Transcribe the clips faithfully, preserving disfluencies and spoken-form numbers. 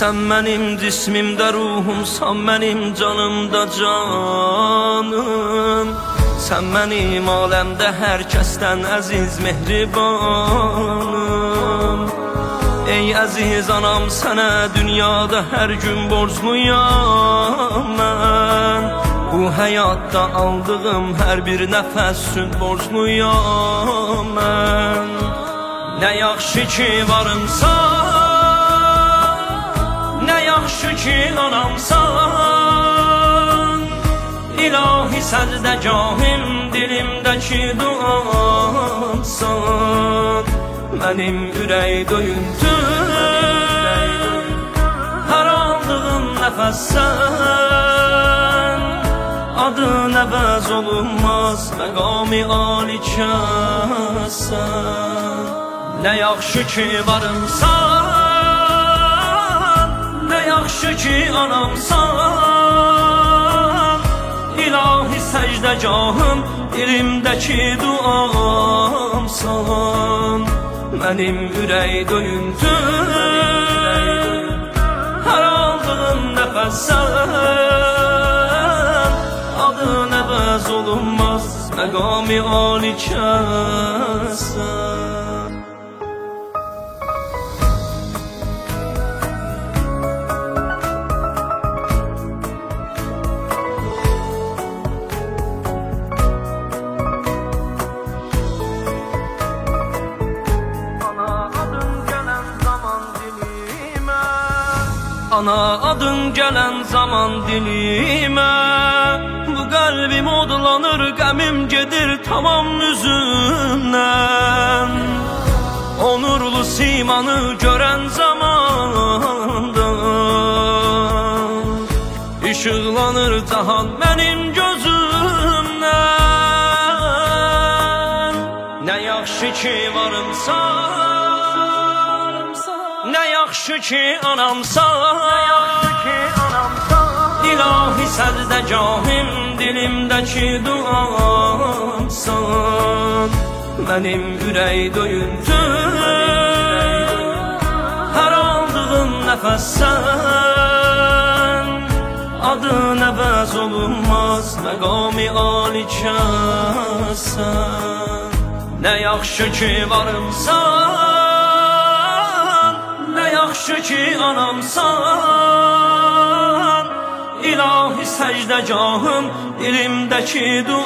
Sən mənim cismimdə ruhumsan, mənim canımda canım. Sən mənim aləmdə hər kəsdən əziz mehribanım. Ey əziz anam, sənə dünyada hər gün borcluyam mən. Bu həyatda aldığım hər bir nəfəs üçün borcluyam mən. Nə yaxşı ki varımsan, nə yaxşı ki anamsan. İlahi səcdəgahım, dilimdəki duamsan. Mənim ürək döyüntüm, hər aldığım nəfəssən. Adın əvəz olunmaz, məqami alikəsən. Nə yaxşı ki varımsan, nə yaxşı ki anamsan. İlahi səcdəgahım, dilimdəki duamsan. Mənim ürək döyüntüm, hər aldığım nəfəssən. Adın əvəz olunmaz, məqami alikəsən. Ana adın gələn zaman dilimə, bu qəlbim odlanır, qəmim gedir tamam üzümdən. O nurlu simanı görən zamanda işıqlanır cahan mənim gözümdən. Nə yaxşı ki varımsan, nə yaxşı ki anamsan. İlahi səcdəgahım, dilimdəki duamsan. Mənim ürək döyüntüm, hər aldığım nəfəssən. Adın əvəz olunmaz, məqami alikəsən. Nə yaxşı ki varımsan, nə yaxşı ki anamsan. İlahi səcdəgahım, dilimdəki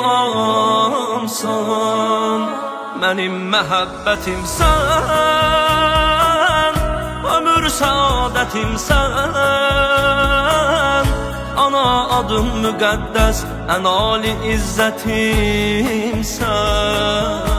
duamsan. Mənim məhəbbətimsən, ömür səadətimsən. Ana adın müqəddəs, ən ali izzətimsən.